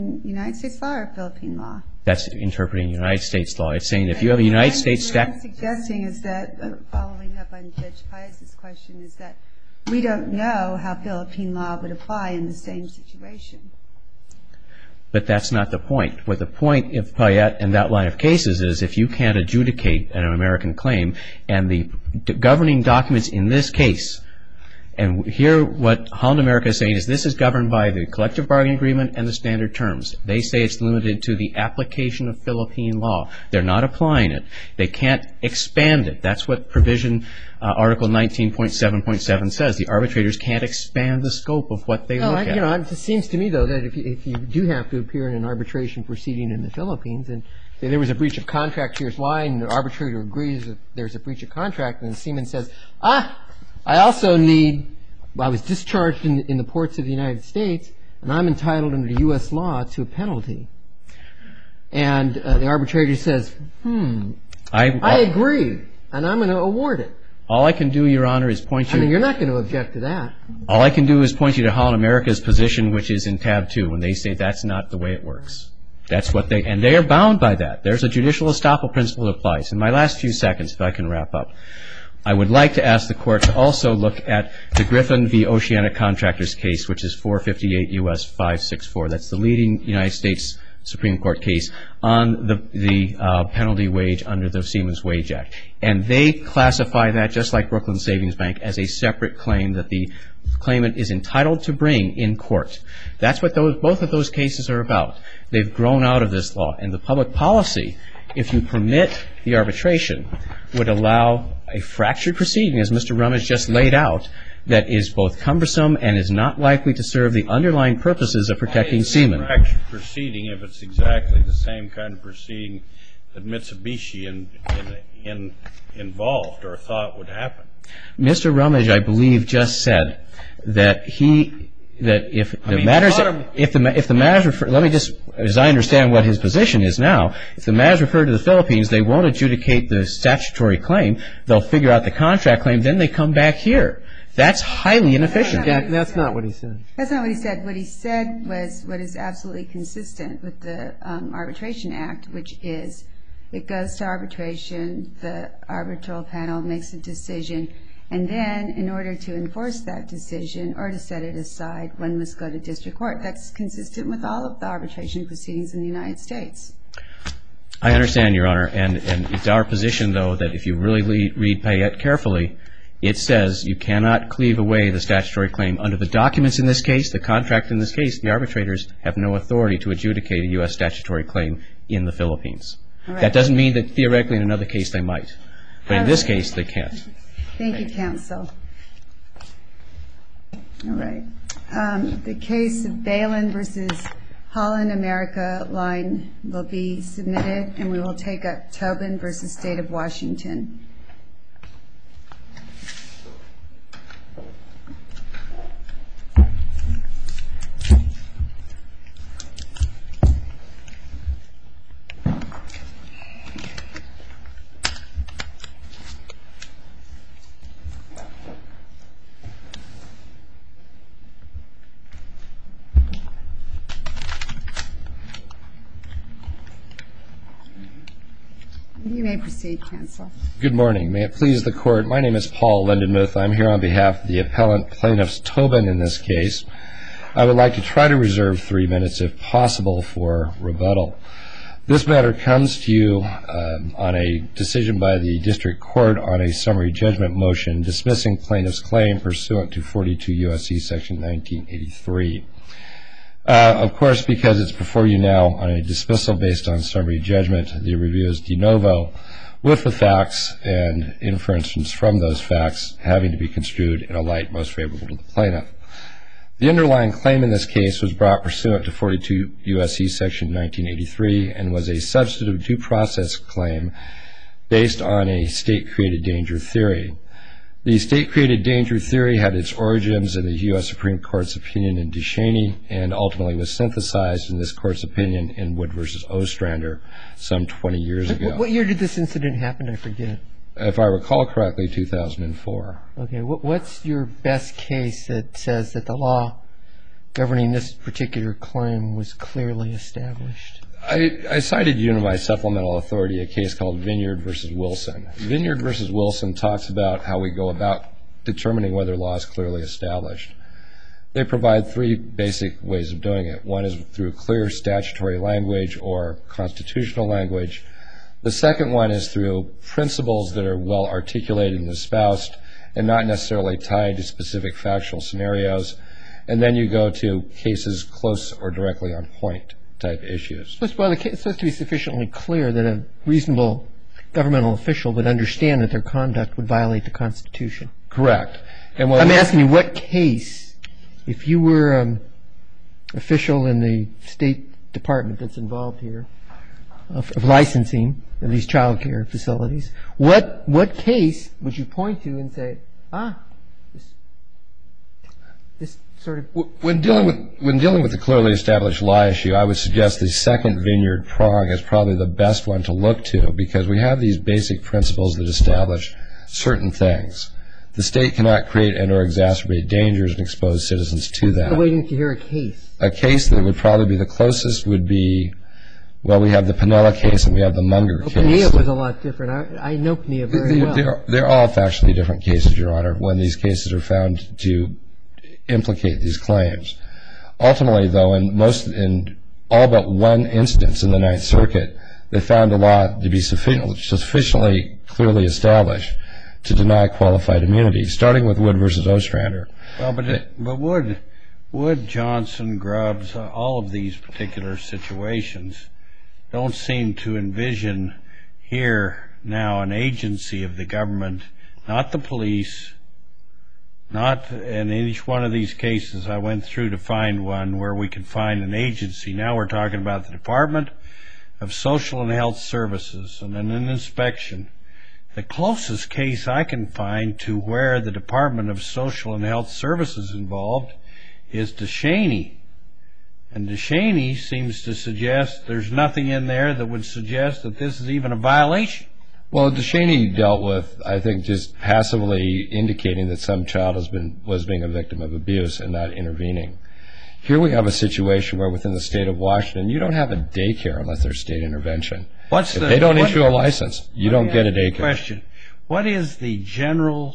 United States law or Philippine law? That's interpreting United States law. It's saying if you have a United States statute. What I'm suggesting is that, following up on Judge Pius's question, is that we don't know how Philippine law would apply in the same situation. But that's not the point. What the point of Payette and that line of cases is if you can't adjudicate an American claim, and the governing documents in this case, and here what Holland America is saying is this is governed by the collective bargaining agreement and the standard terms. They say it's limited to the application of Philippine law. They're not applying it. They can't expand it. That's what provision Article 19.7.7 says. The arbitrators can't expand the scope of what they look at. It seems to me, though, that if you do have to appear in an arbitration proceeding in the Philippines, and say there was a breach of contract, here's why, and the arbitrator agrees that there's a breach of contract, and the seaman says, I was discharged in the ports of the United States, and I'm entitled under U.S. law to a penalty. And the arbitrator says, I agree, and I'm going to award it. All I can do, Your Honor, is point you. You're not going to object to that. All I can do is point you to Holland America's position, which is in tab 2, when they say that's not the way it works. That's what and they are bound by that. There's a judicial estoppel principle that applies. In my last few seconds, if I can wrap up, I would like to ask the Court to also look at the Griffin v. Oceanic Contractors case, which is 458 U.S. 564. That's the leading United States Supreme Court case on the penalty wage under the Seamen's Wage Act. And they classify that, just like Brooklyn Savings Bank, as a separate claim that the claimant is entitled to bring in court. That's what both of those cases are about. They've grown out of this law. And the public policy, if you permit the arbitration, would allow a fractured proceeding, as Mr. Rummage just laid out, that is both cumbersome and is not likely to serve the underlying purposes of protecting seamen. Why is it a fractured proceeding if it's exactly the same kind of proceeding that Mitsubishi involved or thought would happen? Mr. Rummage, I believe, just said that if the matters, let me just, as I understand what his position is now, if the matters refer to the Philippines, they won't adjudicate the statutory claim. They'll figure out the contract claim. Then they come back here. That's highly inefficient. That's not what he said. That's not what he said. What he said was what is absolutely consistent with the Arbitration Act, which is it goes to arbitration, the arbitral panel makes a decision, and then in order to enforce that decision or to set it aside, one must go to district court. That's consistent with all of the arbitration proceedings in the United States. I understand, Your Honor, and it's our position, though, that if you really read Payette carefully, it says you cannot cleave away the statutory claim. Under the documents in this case, the contract in this case, the arbitrators have no authority to adjudicate a U.S. statutory claim in the Philippines. Right. That doesn't mean that theoretically in another case they might. But in this case, they can't. Thank you, counsel. All right. The case of Balin versus Holland America line will be submitted, and we will take up Tobin versus State of Washington. You may proceed, counsel. Good morning. May it please the Court, my name is Paul Lindenmuth. I'm here on behalf of the appellant plaintiffs Tobin in this case. I would like to try to reserve 3 minutes, if possible, for rebuttal. This matter comes to you on a decision by the district court on a summary judgment motion dismissing plaintiff's claim pursuant to 42 U.S.C. section 1983. Of course, because it's before you now on a dismissal based on summary judgment, the review is de novo, with the facts and inferences from those facts having to be construed in a light most favorable to the plaintiff. The underlying claim in this case was brought pursuant to 42 U.S.C. section 1983 and was a substantive due process claim based on a state-created danger theory. The state-created danger theory had its origins in the U.S. Supreme Court's opinion in Ducheney and ultimately was synthesized in this Court's opinion in Wood v. Ostrander some 20 years ago. What year did this incident happen? I forget. If I recall correctly, 2004. Okay. What's your best case that says that the law governing this particular claim was clearly established? I cited you in my supplemental authority a case called Vineyard v. Wilson. Vineyard v. Wilson talks about how we go about determining whether law is clearly established. They provide three basic ways of doing it. One is through clear statutory language or constitutional language. The second one is through principles that are well articulated and espoused and not necessarily tied to specific factual scenarios. And then you go to cases close or directly on point type issues. It's supposed to be sufficiently clear that a reasonable governmental official would understand that their conduct would violate the Constitution. Correct. And I'm asking you what case, if you were an official in the State Department that's involved here, of licensing of these child care facilities, what case would you point to and say, this sort of... When dealing with the clearly established law issue, I would suggest the second Vineyard prong is probably the best one to look to, because we have these basic principles that establish certain things. The state cannot create and or exacerbate dangers and expose citizens to that. I'm waiting to hear a case. A case that would probably be the closest would be, well, we have the Pinella case and we have the Munger case. Pinella was a lot different. I know Pinella very well. They're all factually different cases, Your Honor, when these cases are found to implicate these claims. Ultimately, though, in all but one instance in the Ninth Circuit, they found the law to be sufficiently clearly established to deny qualified immunity, starting with Wood v. Ostrander. Well, but Wood, Johnson, Grubbs, all of these particular situations don't seem to envision here now an agency of the government, not the police, not in each one of these cases I went through to find one where we could find an agency. Now we're talking about the Department of Social and Health Services and an inspection. The closest case I can find to where the Department of Social and Health Services is involved is DeShaney. And DeShaney seems to suggest there's nothing in there that would suggest that this is even a violation. Well, DeShaney dealt with, I think, just passively indicating that some child was being a victim of abuse and not intervening. Here we have a situation where within the state of Washington, you don't have a daycare unless there's state intervention. If they don't issue a license, you don't get a daycare. Question: What is the general,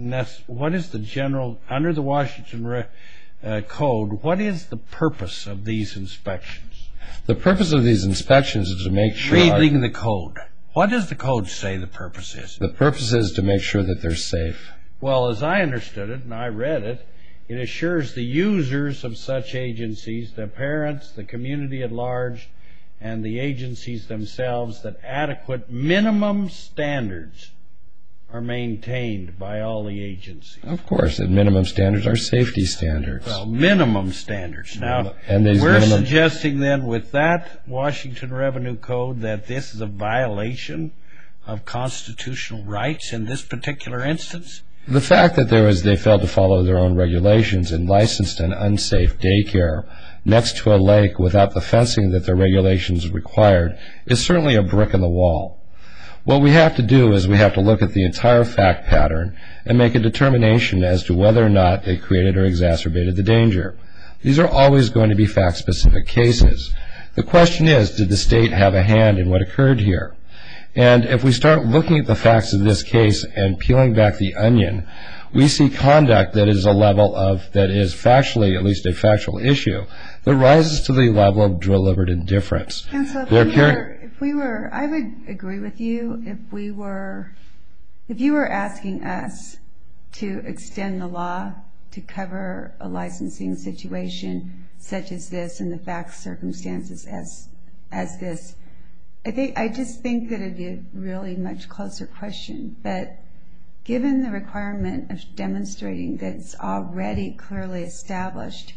under the Washington Code, what is the purpose of these inspections? The purpose of these inspections is to make sure... Reading the code. What does the code say the purpose is? The purpose is to make sure that they're safe. Well, as I understood it, and I read it, it assures the users of such agencies, the parents, the community at large, and the agencies themselves, that adequate minimum standards are maintained by all the agencies. Of course, and minimum standards are safety standards. Well, minimum standards. Now, and we're suggesting then with that Washington Revenue Code that this is a violation of constitutional rights in this particular instance? The fact that they failed to follow their own regulations and licensed an unsafe daycare next to a lake without the fencing that their regulations required is certainly a brick in the wall. What we have to do is we have to look at the entire fact pattern and make a determination as to whether or not they created or exacerbated the danger. These are always going to be fact-specific cases. The question is, did the state have a hand in what occurred here? And if we start looking at the facts of this case and peeling back the onion, we see conduct that is a level of, that is factually, at least a factual issue, that rises to the level of deliberate indifference. Counsel, I would agree with you if you were asking us to extend the law to cover a licensing situation such as this and the facts circumstances as this. I just think that it would be a really much closer question. But given the requirement of demonstrating that it's already clearly established,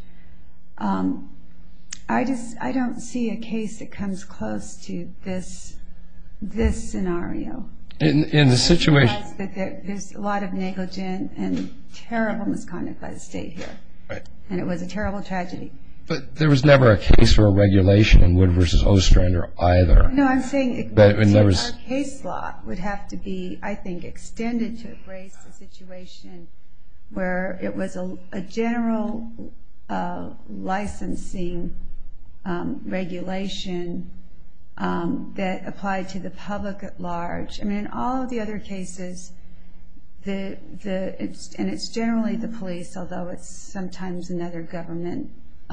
I don't see a case that comes close to this scenario. In the situation... That there's a lot of negligent and terrible misconduct by the state here. Right. And it was a terrible tragedy. But there was never a case or a regulation in Wood v. Ostrander either. No, I'm saying our case law would have to be, I think, extended to embrace a situation where it was a general licensing regulation that applied to the public at large. I mean, in all of the other cases, and it's generally the police, although it's sometimes another government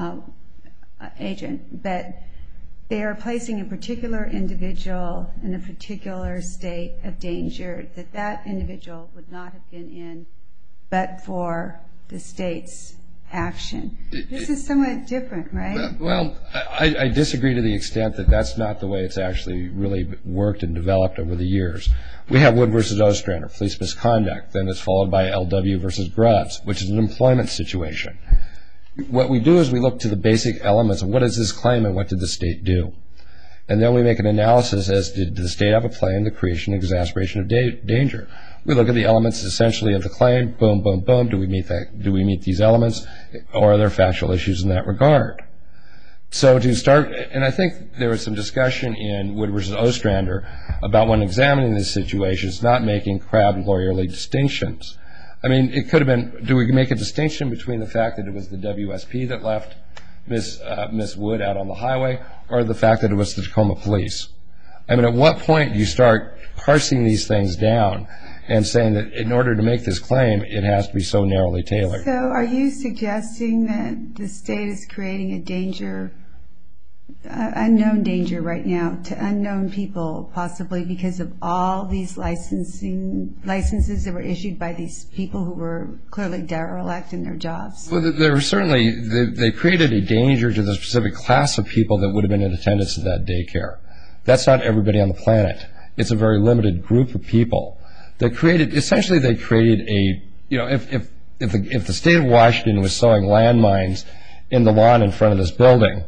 agent, but they are placing a particular individual in a particular state of danger that individual would not have been in but for the state's action. This is somewhat different, right? Well, I disagree to the extent that that's not the way it's actually really worked and developed over the years. We have Wood versus Ostrander, police misconduct. Then it's followed by LW versus Grubbs, which is an employment situation. What we do is we look to the basic elements of what is this claim and what did the state do. And then we make an analysis as did the state have a claim, the creation and exacerbation of danger. We look at the elements essentially of the claim, boom, boom, boom, do we meet that? Do we meet these elements, or are there factual issues in that regard? So to start, and I think there was some discussion in Wood versus Ostrander about when examining these situations, not making crab lawyerly distinctions. I mean, it could have been, do we make a distinction between the fact that it was the WSP that left Miss Wood out on the highway, or the fact that it was the Tacoma police? I mean, at what point do you start parsing these things down and saying that in order to make this claim, it has to be so narrowly tailored? So are you suggesting that the state is creating a danger, unknown danger right now to unknown people, possibly because of all these licenses that were issued by these people who were clearly derelict in their jobs? Well, there were certainly, they created a danger to the specific class of people that would have been in attendance at that daycare. That's not everybody on the planet. It's a very limited group of people. They created, essentially they created a, you know, if the state of Washington was sowing landmines in the lawn in front of this building,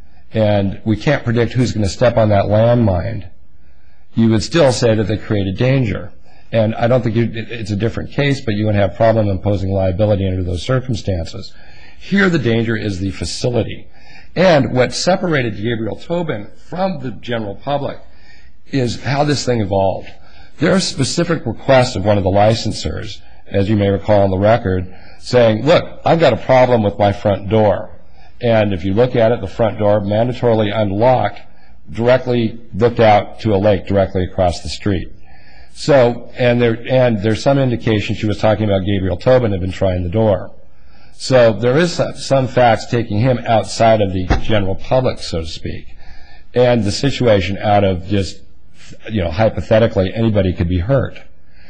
and we can't predict who's going to step on that landmine, you would still say that they created danger. And I don't think it's a different case, but you would have problem imposing liability under those circumstances. Here the danger is the facility. And what separated Gabriel Tobin from the general public is how this thing evolved. There are specific requests of one of the licensors, as you may recall on the record, saying, look, I've got a problem with my front door. And if you look at it, the front door, mandatorily unlocked, directly looked out to a lake directly across the street. So, and there's some indication she was talking about Gabriel Tobin had been trying the door. So there is some facts taking him outside of the general public, so to speak. And the situation out of just, you know, hypothetically anybody could be hurt.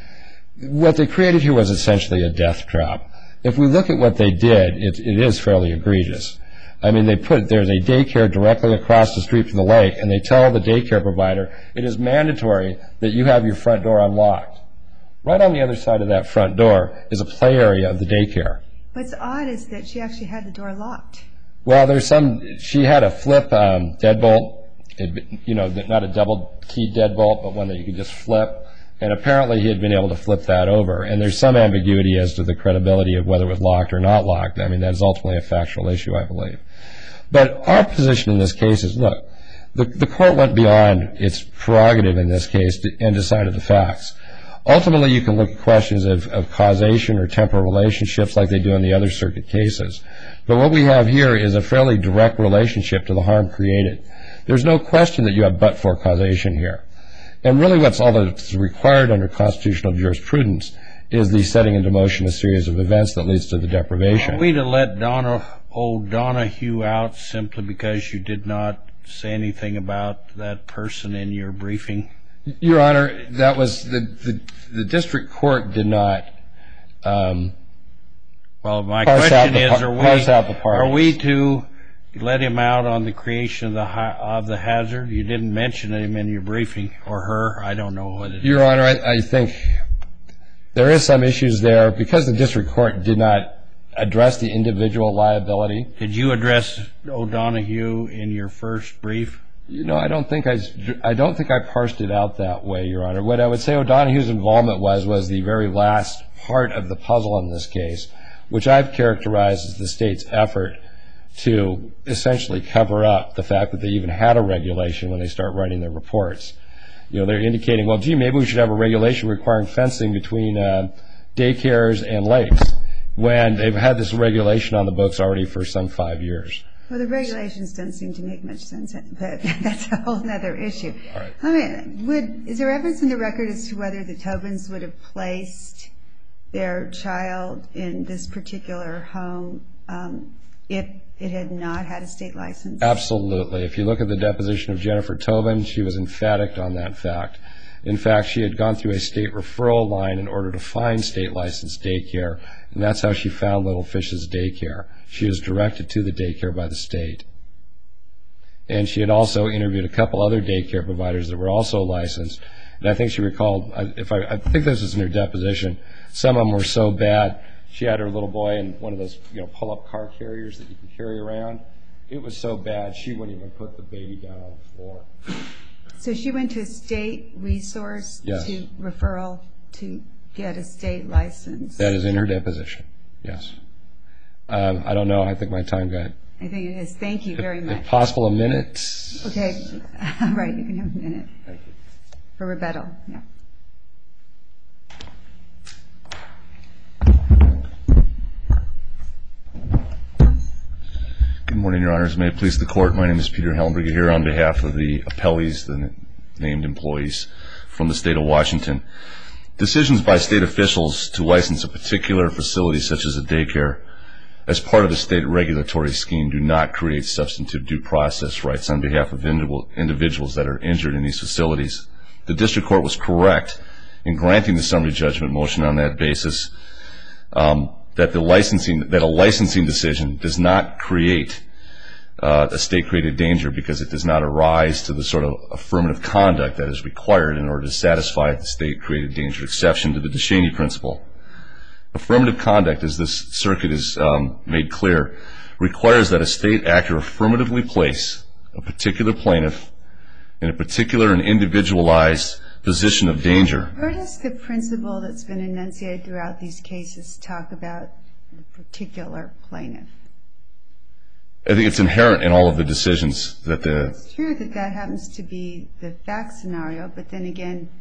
What they created here was essentially a death trap. If we look at what they did, it is fairly egregious. I mean, there's a daycare directly across the street from the lake, and they tell the daycare provider it is mandatory that you have your front door unlocked. Right on the other side of that front door is a play area of the daycare. What's odd is that she actually had the door locked. Well, she had a flip deadbolt, you know, not a double key deadbolt, but one that you could just flip. And apparently he had been able to flip that over. And there's some ambiguity as to the credibility of whether it was locked or not locked. I mean, that is ultimately a factual issue, I believe. But our position in this case is, look, the court went beyond its prerogative in this case and decided the facts. Ultimately, you can look at questions of causation or temporal relationships like they do in the other circuit cases. But what we have here is a fairly direct relationship to the harm created. There's no question that you have but-for causation here. And really what's all that's required under constitutional jurisprudence is the setting into motion a series of events that leads to the deprivation. Are we to let old Donahue out simply because you did not say anything about that person in your briefing? Your Honor, that was the district court did not well, my question is, are we to let him out on the creation of the hazard? You didn't mention him in your briefing, or her. I don't know what it is. Your Honor, I think there is some issues there because the district court did not address the individual liability. Did you address O'Donohue in your first brief? You know, I don't think I parsed it out that way, Your Honor. What I would say O'Donohue's involvement was the very last part of the puzzle in this case, which I've characterized as the state's effort to essentially cover up the fact that they even had a regulation when they start writing their reports. You know, they're indicating, well, gee, maybe we should have a regulation requiring fencing between daycares and lakes. when they've had this regulation on the books already for some 5 years. Well, the regulations don't seem to make much sense, but that's a whole other issue. All right. I mean, is there evidence in the record as to whether the Tobins would have placed their child in this particular home if it had not had a state license? Absolutely. If you look at the deposition of Jennifer Tobin, she was emphatic on that fact. In fact, she had gone through a state referral line in order to find state licensed daycare, and that's how she found Little Fish's daycare. She was directed to the daycare by the state. And she had also interviewed a couple other daycare providers that were also licensed. And I think she recalled, I think this was in her deposition, some of them were so bad, she had her little boy in one of those pull-up car carriers that you can carry around. It was so bad, she wouldn't even put the baby down on the floor. So she went to a state resource Yes. to referral to get a state license. That is in her deposition, yes. I don't know, I think my time got... I think it is. Thank you very much. If possible, a minute. Okay. All right, you can have a minute. Thank you. For rebuttal, yeah. Good morning, Your Honors. May it please the Court, my name is Peter Helmberger here on behalf of the appellees, the named employees from the state of Washington. Decisions by state officials to license a particular facility such as a daycare as part of the state regulatory scheme do not create substantive due process rights on behalf of individuals that are injured in these facilities. The district court was correct in granting the summary judgment motion on that basis that a licensing decision does not create a state-created danger because it does not arise to the sort of affirmative conduct that is required in order to satisfy the state-created danger exception to the DeShaney principle. Affirmative conduct, as this circuit is made clear, requires that a state actor affirmatively place a particular plaintiff in a particular and individualized position of danger. Where does the principle that's been enunciated throughout these cases talk about the particular plaintiff? I think it's inherent in all of the decisions that It's true that that happens to be the fact scenario, but then again,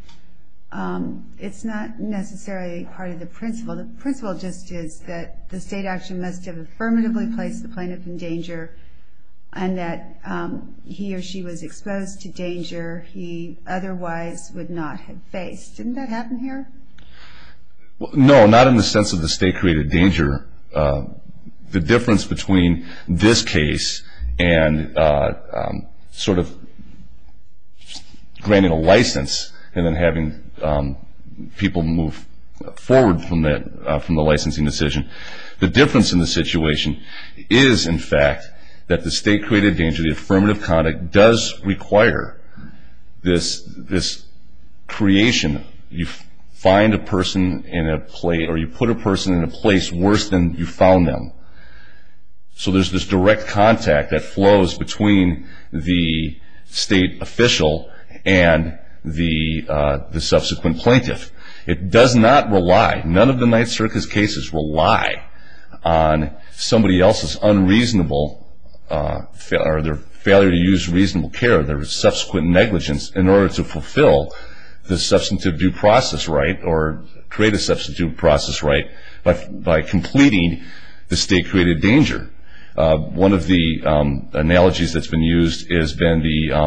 it's not necessarily part of the principle. The principle just is that the state action must have affirmatively placed the plaintiff in danger and that he or she was exposed to danger he otherwise would not have faced. Didn't that happen here? No, not in the sense of the state-created danger. The difference between this case and sort of granting a license and then having people move forward from the licensing decision, the difference in the situation is, in fact, that the state-created danger, the affirmative conduct, does require this creation. You find a person in a place, or you put a person in a place worse than you found them. So there's this direct contact that flows between the state official and the subsequent plaintiff. It does not rely, none of the Ninth Circuit's cases rely on somebody else's unreasonable or their failure to use reasonable care, their subsequent negligence in order to fulfill the substantive due process right or create a substantive process right by completing the state-created danger. One of the analogies that's been used has been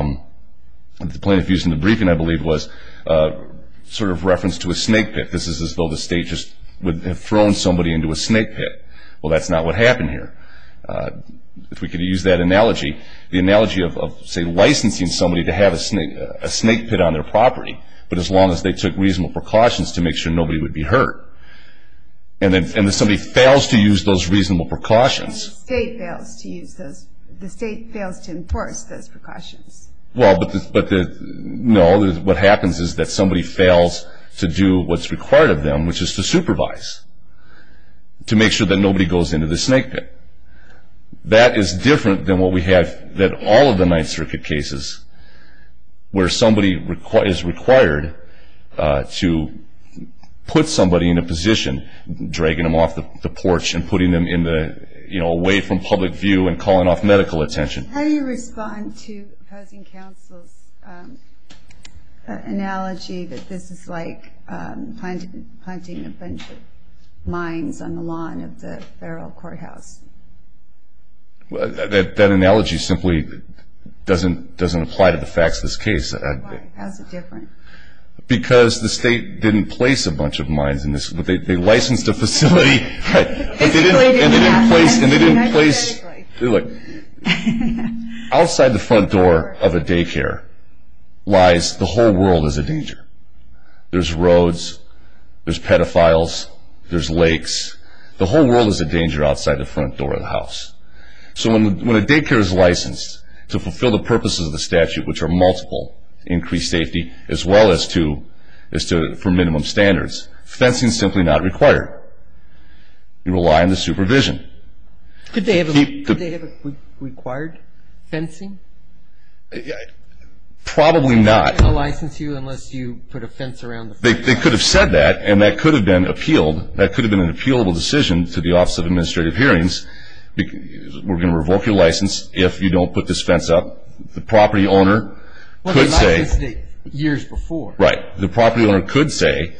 the plaintiff used in the briefing, I believe, was sort of reference to a snake pit. This is as though the state just would have thrown somebody into a snake pit. Well, that's not what happened here. If we could use that analogy, the analogy of say, licensing somebody to have a snake pit on their property, but as long as they took reasonable precautions to make sure nobody would be hurt. And then somebody fails to use those reasonable precautions. The state fails to use those. The state fails to enforce those precautions. Well, no. What happens is that somebody fails to do what's required of them, which is to supervise, to make sure that nobody goes into the snake pit. That is different than what we have, that all of the Ninth Circuit cases, where somebody is required to put somebody in a position, dragging them off the porch and putting them in away from public view and calling off medical attention. How do you respond to opposing counsel's analogy that this is like planting a bunch of mines on the lawn of the federal courthouse. Well, that analogy simply doesn't apply to the facts of this case. Why? How's it different? Because the state didn't place a bunch of mines in this, but they licensed a facility, right? But they didn't place. Look, outside the front door of a daycare lies the whole world as a danger. There's roads, there's pedophiles, there's lakes. The whole world is a danger outside the front door of the house. So when a daycare is licensed to fulfill the purposes of the statute, which are multiple, increased safety, as well as for minimum standards, fencing is simply not required. You rely on the supervision. Could they have required fencing? Probably not. They'll license you unless you put a fence around the front. They could have said that, and that could have been appealed. That could have been an appealable decision to the Office of Administrative Hearings. We're going to revoke your license if you don't put this fence up. The property owner could say. They licensed it years before. Right. The property owner could say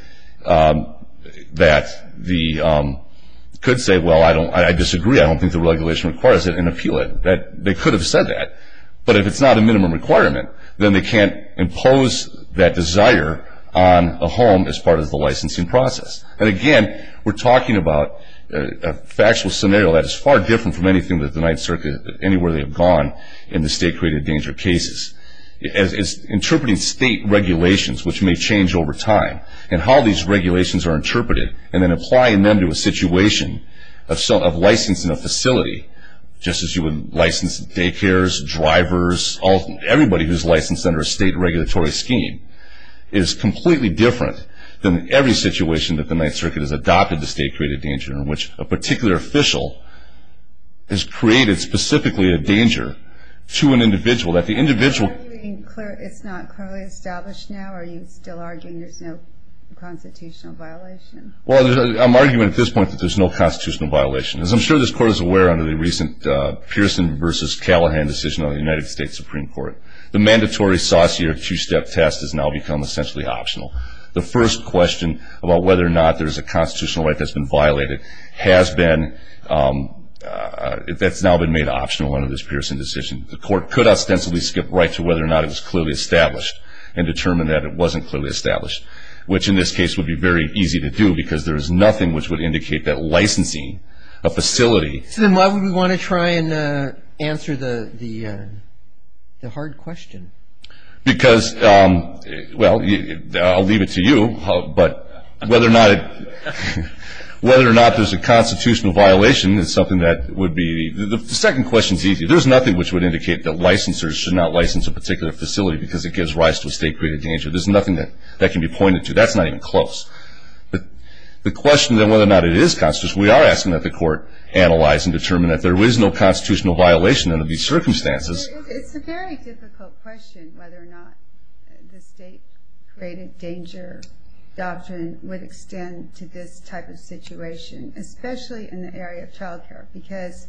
well, I disagree. I don't think the regulation requires it, and appeal it. They could have said that. But if it's not a minimum requirement, then they can't impose that desire on a home as part of the licensing process. And again, we're talking about a factual scenario that is far different from anything that the Ninth Circuit, anywhere they have gone in the state-created danger cases. As interpreting state regulations, which may change over time, and how these regulations are interpreted, and then applying them to a situation of licensing a facility, just as you would license daycares, drivers, everybody who's licensed under a state regulatory scheme, is completely different than every situation that the Ninth Circuit has adopted the state-created danger, in which a particular official has created specifically a danger to an individual, that the individual... It's not clearly established now, or are you still arguing there's no constitutional violation? Well, I'm arguing at this point that there's no constitutional violation. As I'm sure this Court is aware under the recent Pearson versus Callahan decision of the United States Supreme Court, the mandatory Saussure two-step test has now become essentially optional. The first question about whether or not there's a constitutional right that's been violated has been... that's now been made optional under this Pearson decision. The Court could ostensibly skip right to whether or not it was clearly established and determine that it wasn't clearly established, which in this case would be very easy to do because there is nothing which would indicate that licensing a facility... So then why would we want to try and answer the hard question? Because, well, I'll leave it to you, but whether or not there's a constitutional violation is something that would be... The second question is easy. There's nothing which would indicate that licensors should not license a particular facility because it gives rise to a state-created danger. There's nothing that can be pointed to. That's not even close. But the question then whether or not it is constitutional, we are asking that the Court analyze and determine that there is no constitutional violation under these circumstances. It's a very difficult question whether or not the state-created danger doctrine would extend to this type of situation, especially in the area of child care, because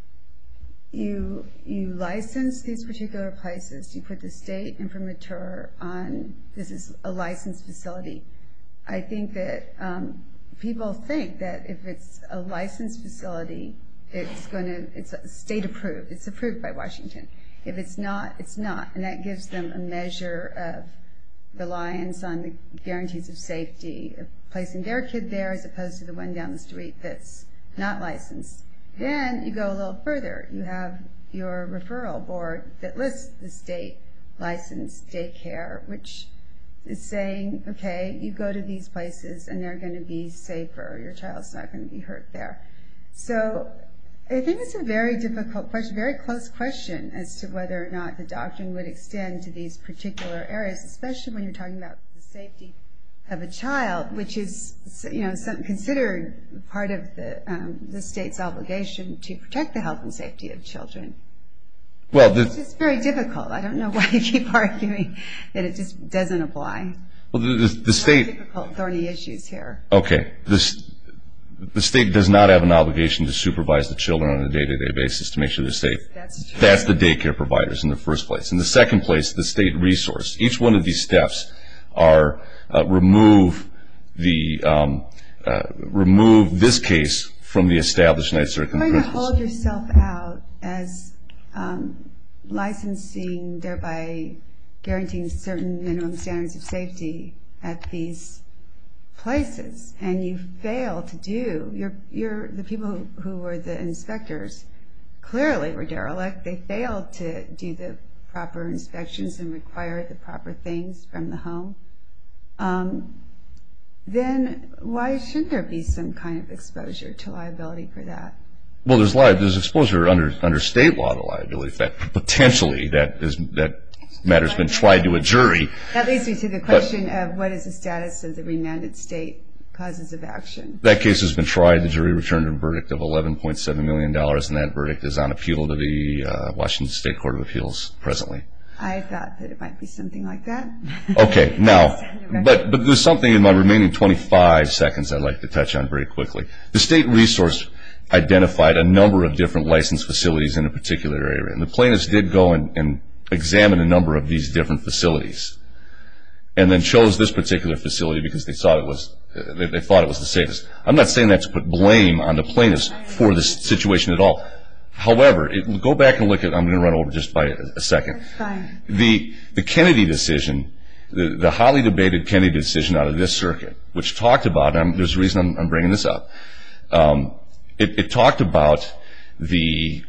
you license these particular places. You put the state imprimatur on, this is a licensed facility. I think that people think that if it's a licensed facility, it's state approved. It's approved by Washington. If it's not, it's not. And that gives them a measure of reliance on the guarantees of safety, of placing their kid there as opposed to the one down the street that's not licensed. Then you go a little further. You have your referral board that lists the state licensed daycare, which is saying, okay, you go to these places and they're going to be safer. Your child's not going to be hurt there. So I think it's a very difficult question, very close question as to whether or not the doctrine would extend to these particular areas, especially when you're talking about the safety of a child, which is, considered part of the state's obligation to protect the health and safety of children. Well, it's just very difficult. I don't know why you keep arguing that it just doesn't apply. Well, the state... difficult, thorny issues here. Okay. The state does not have an obligation to supervise the children on a day-to-day basis to make sure they're safe. That's true. That's the daycare providers in the first place. In the second place, the state resource. Each one of these steps are remove the remove this case from the established Ninth Circuit You're going to principles. hold yourself out as licensing, thereby guaranteeing certain minimum standards of safety at these places, and you fail to do. The people who were the inspectors clearly were derelict. They failed to do the proper inspections and require the proper things from the home. Then why shouldn't there be some kind of exposure to liability for that? Well, there's exposure under state law to liability. In fact, potentially that matter's been tried to a jury. That leads me to the question of what is the status of the remanded state causes of action. That case has been tried. The jury returned a verdict of $11.7 million, and that verdict is on appeal to the Washington State Court of Appeals presently. I thought that it might be something like that. Okay, now, but there's something in my remaining 25 seconds I'd like to touch on very quickly. The state resource identified a number of different licensed facilities in a particular area, and the plaintiffs did go and examine a number of these different facilities, and then chose this particular facility because they thought it was the safest. I'm not saying that to put blame on the plaintiffs for this situation at all. However, go back and look at. I'm going to run over just by a second. That's fine. The Kennedy decision, the highly debated Kennedy decision out of this circuit, which talked about, and there's a reason I'm bringing this up. It talked about the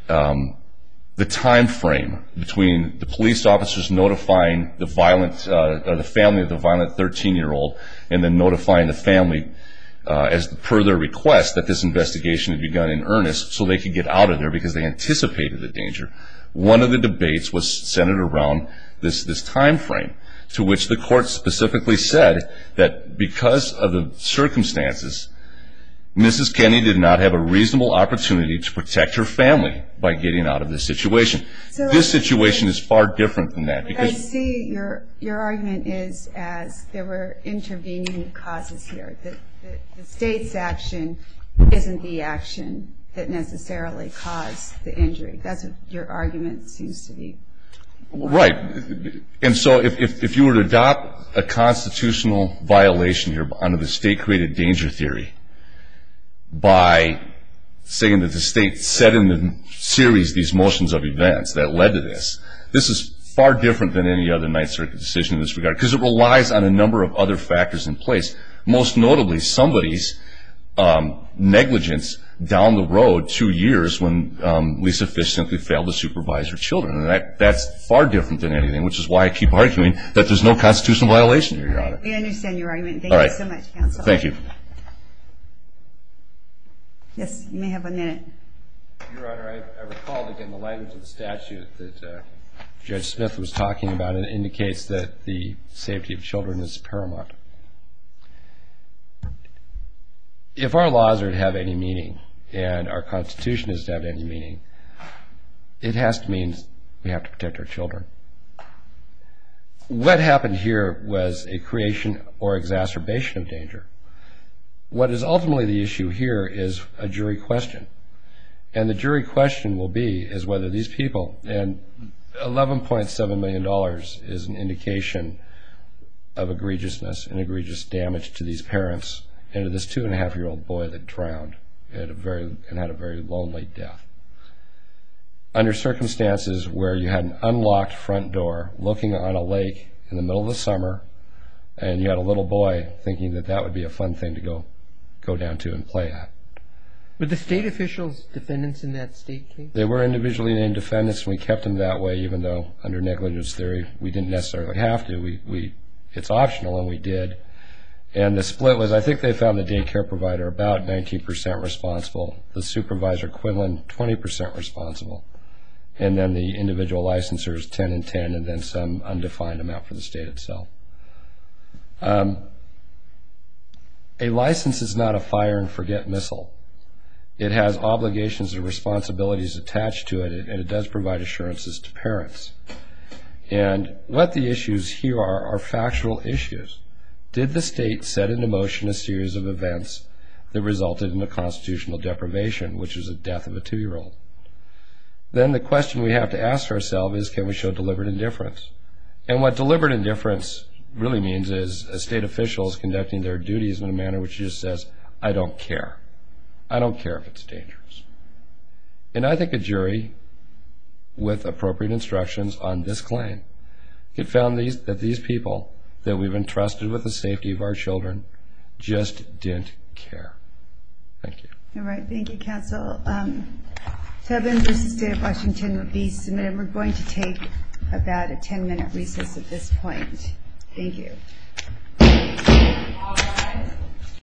time frame between the police officers notifying the family of the violent 13-year-old and then notifying the family as per their request that this investigation had begun in earnest so they could get out of there because they anticipated the danger. One of the debates was centered around this time frame, to which the court specifically said that because of the circumstances, Mrs. Kennedy did not have a reasonable opportunity to protect her family by getting out of this situation. This situation is far different than that. I see your argument is as there were intervening causes here. The state's action isn't the action that necessarily caused the injury. That's what your argument seems to be. Right. And so if you were to adopt a constitutional violation here under the state-created danger theory by saying that the state set in the series these motions of events that led to this is far different than any other Ninth Circuit decision in this regard because it relies on a number of other factors in place, most notably somebody's negligence down the road 2 years when Lisa Fish simply failed to supervise her children. And that's far different than anything, which is why I keep arguing that there's no constitutional violation here, Your Honor. We understand your argument. Thank you so much, counsel. Thank you. Yes, you may have 1 minute. Your Honor, I recalled again the language of the statute that Judge Smith was talking about. It indicates that the safety of children is paramount. If our laws are to have any meaning and our Constitution is to have any meaning, it has to mean we have to protect our children. What happened here was a creation or exacerbation of danger. What is ultimately the issue here is a jury question. And the jury question will be is whether these people, and $11.7 million is an indication of egregiousness and egregious damage to these parents and to this 2.5-year-old boy that drowned and had a very lonely death. Under circumstances where you had an unlocked front door looking on a lake in the middle of the summer and you had a little boy thinking that that would be a fun thing to go down to and play at. Were the state officials defendants in that state case? They were individually named defendants, and we kept them that way, even though under negligence theory we didn't necessarily have to. It's optional, and we did. And the split was, I think they found the daycare provider about 19% responsible, the supervisor, Quinlan, 20% responsible, and then the individual licensors, 10 and 10, and then some undefined amount for the state itself. A license is not a fire-and-forget missile. It has obligations and responsibilities attached to it, and it does provide assurances to parents. And what the issues here are factual issues. Did the state set into motion a series of events that resulted in a constitutional deprivation, which is the death of a 2-year-old? Then the question we have to ask ourselves is, can we show deliberate indifference? And what deliberate indifference really means is a state official is conducting their duties in a manner which just says, I don't care. I don't care if it's dangerous. And I think a jury, with appropriate instructions on this claim, could found that these people that we've entrusted with the safety of our children just didn't care. Thank you. All right. Thank you, counsel. Tobin v. State of Washington will be submitted. We're going to take about a 10-minute recess at this point. Thank you. All rise.